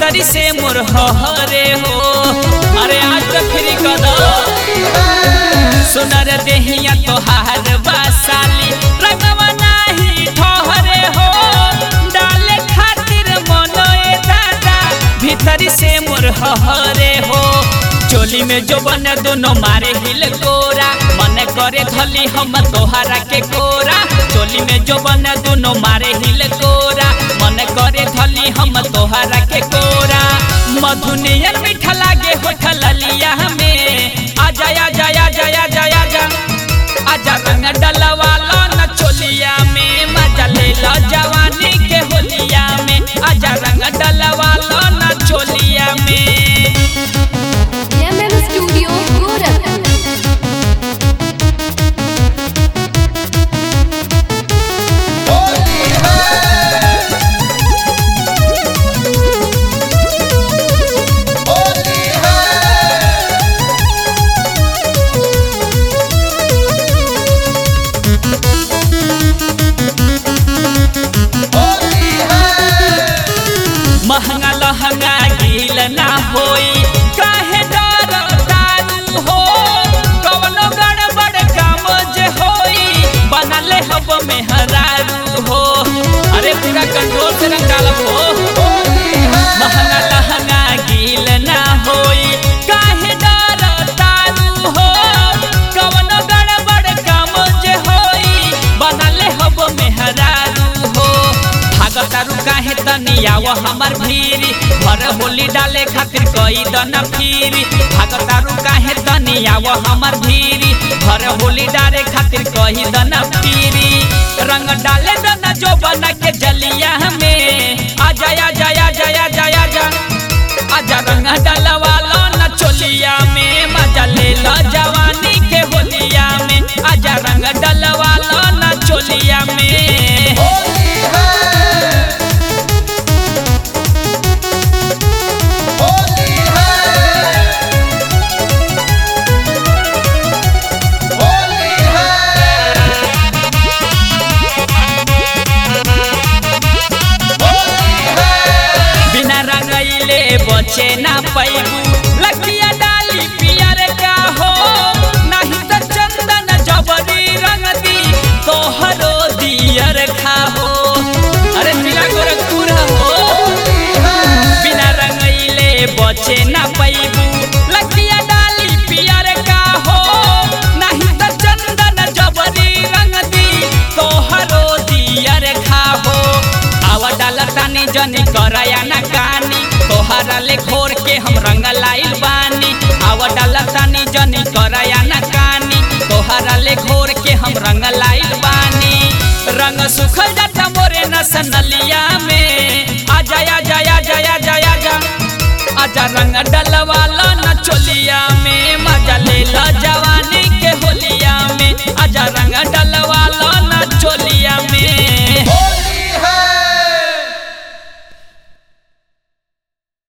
भीतरी से मोर हरे हो। अरे आज तो फ्री कदा सुनर देहिया तोहार बासाली रंगवा नाही ठहरे हो। डाले खातिर मनोए दादा भीतरी से मोर हरे हो। चोली में जो बने दोनों मारे हिल कोरा मन करे धली हम तोहरा के कोरा। चोली में जो बने दोनों मारे हिल कोरा मन करे धली हम तोहरा के कोरा। मधुनियन मीठा लागे होठल लिया हमें आजा आजा आजा आजा आजा आजा रंग डलवा लो न चोलिया में मजा ले लो जवानी के होलिया में। आजा रंग डलवा लो न चोलिया में। स्टूडियो गोरखपुर। महंगा लहंगा गील ना होई काहे डर दारू हो। कवनो गड़बड़ काम जे होई बनले हब में हरारू हो। अरे पूरा कंट्रोल से रंग डालब हो। महंगा लहंगा गील ना होई काहे डर दारू हो। कवनो गड़बड़ काम जे होई बनले हब में हरारू हो। भागतारू काहे तनी आव हमर भीरी भर होली डाले खातिर कई दन फिरी। भागतारू काहे तनी आव हमर भीरी भर होली डाले खातिर कई दन फिरी। रंग डाले दन जो बना के जलिया में आजा आजा आजा आजा आजा आजा रंग डलवा लो न चोलिया में मजा ले लो जवानी के होलिया में। आजा रंग डलवा लो न चोलिया में। बचे ना पैबू लकिया डाली पियर का हो। नहीं तो चंदन जबरी रंग दी तोहरो दियर खा हो। अरे जिला गोरखपुर हो। बिना रंगैले बचे ना पैबू लकिया डाली पियर का हो। नहीं तो चंदन जबरी रंग दी तोहरो दियर खा हो। आवा डाला तानी जनी करया ना कानी तोहरा ले घोर के हम रंग लाइल बानी। आवा डाला तानी जनी करया ना कानी तोहरा ले घोर के हम रंग लाइल बानी। रंग सुखल जाता मोरे नसनलिया में आजा आजा आजा आजा आजा आजा रंग डलवा लो न चोलिया में मजा ले लो जवानी के होलिया में। आजा रंग डलवा